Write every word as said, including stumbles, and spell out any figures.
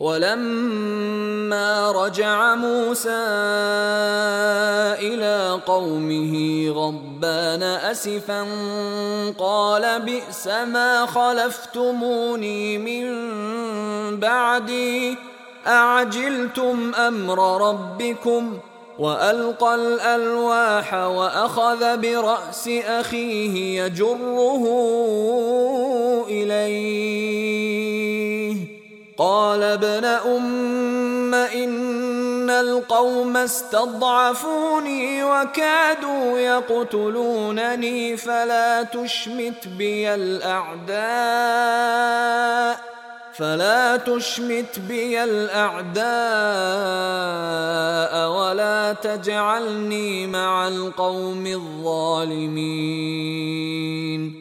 ولما رجع موسى إلى قومه غضبان أسفا قال بئس ما خلفتموني من بعدي أعجلتم أمر ربكم وألقى الألواح وأخذ برأس أخيه يجره إليه قال ابن أم إن القوم استضعفوني وكادوا يقتلونني فلا تشمت بي الأعداء فلا تشمت بي الأعداء ولا تجعلني مع القوم الظالمين